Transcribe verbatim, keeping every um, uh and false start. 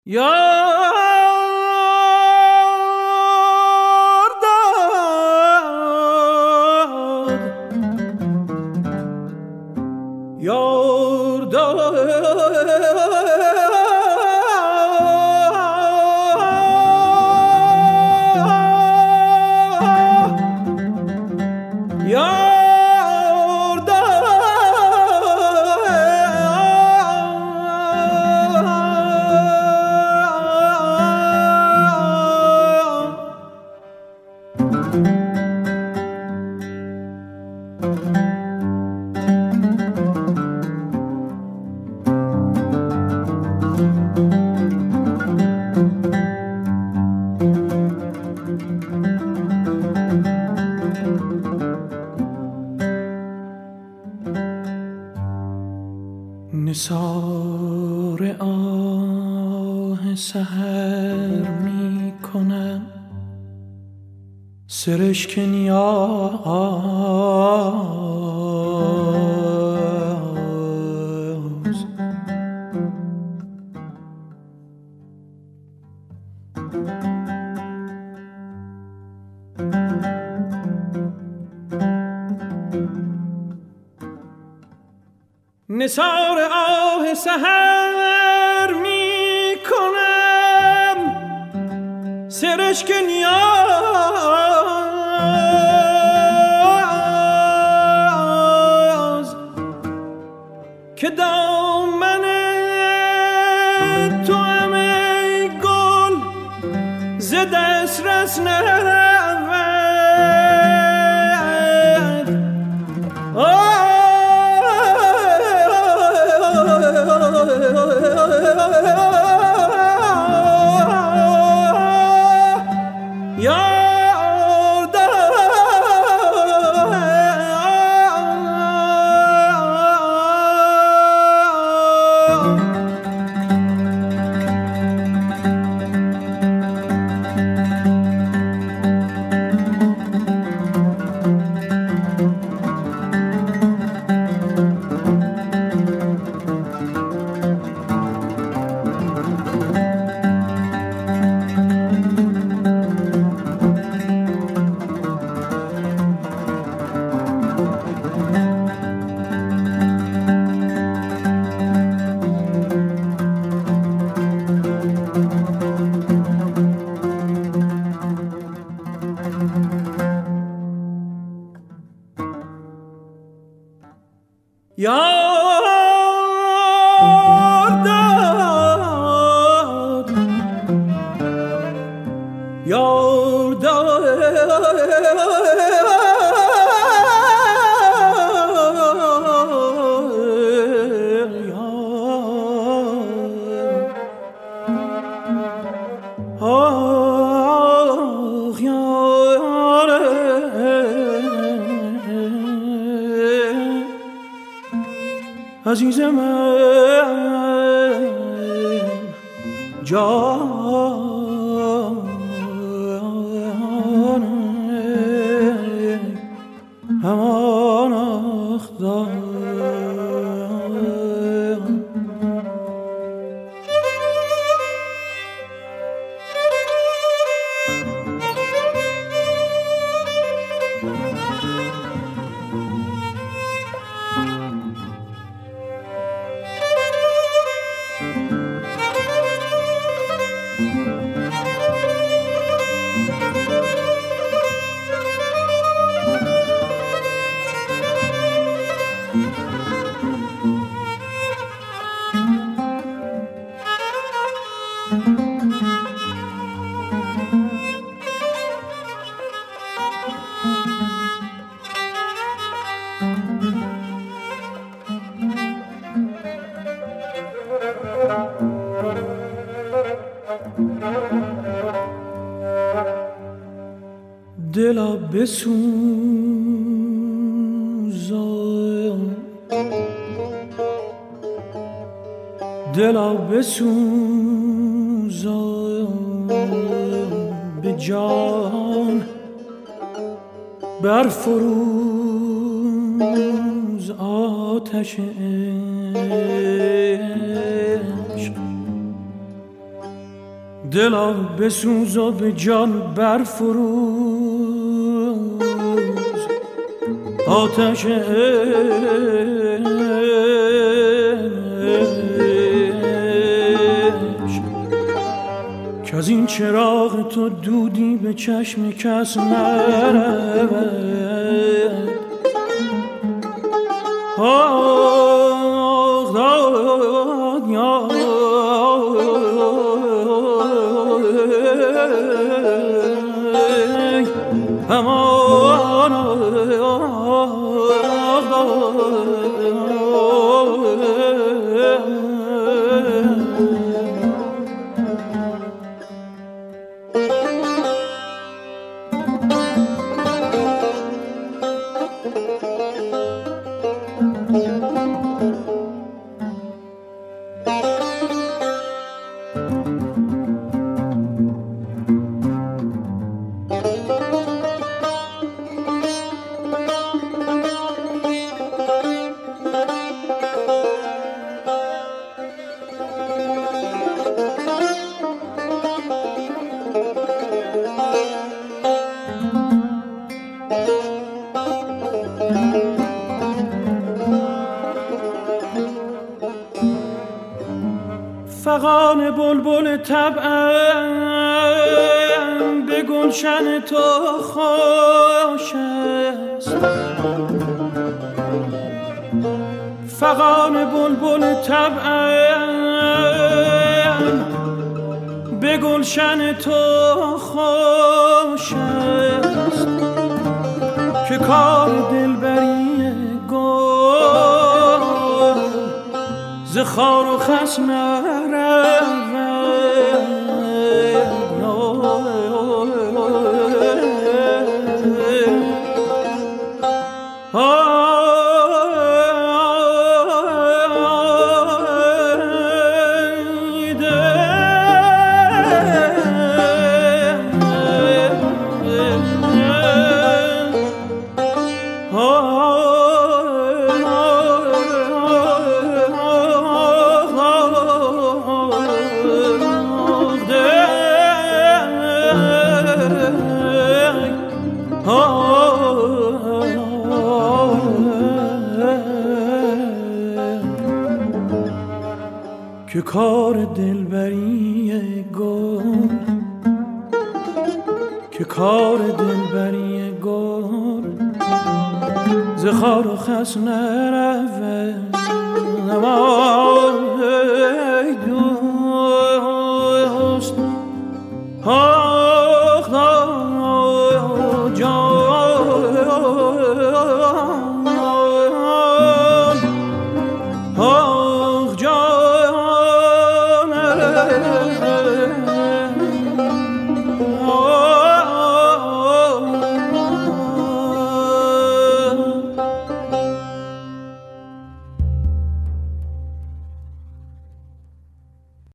یار داد یار داد نثار آه سحر می کنم سرشک نیاز نثار آه سحر می کنم سرشک نیاز که دامن تو هم ای گل ز دسترس نرود یار داد یار داد آه یار عزیز من جان همان اخدار دلا بسوزان دلا بسوزان به جان برفروز آتش عشق دلا بسوز و به جان برفروز آتش عشق که از این چراغ تو دودی به چشم کس نرود. آه داد یا همان فغان بلبل طبعم به گلشن تو خوش است. فغان بلبل طبعم به گلشن تو خوش است که کار دلبری گل ز خار و خس نرود. که کار دلبری گل که کار دلبری گل ز خار و خس نرود.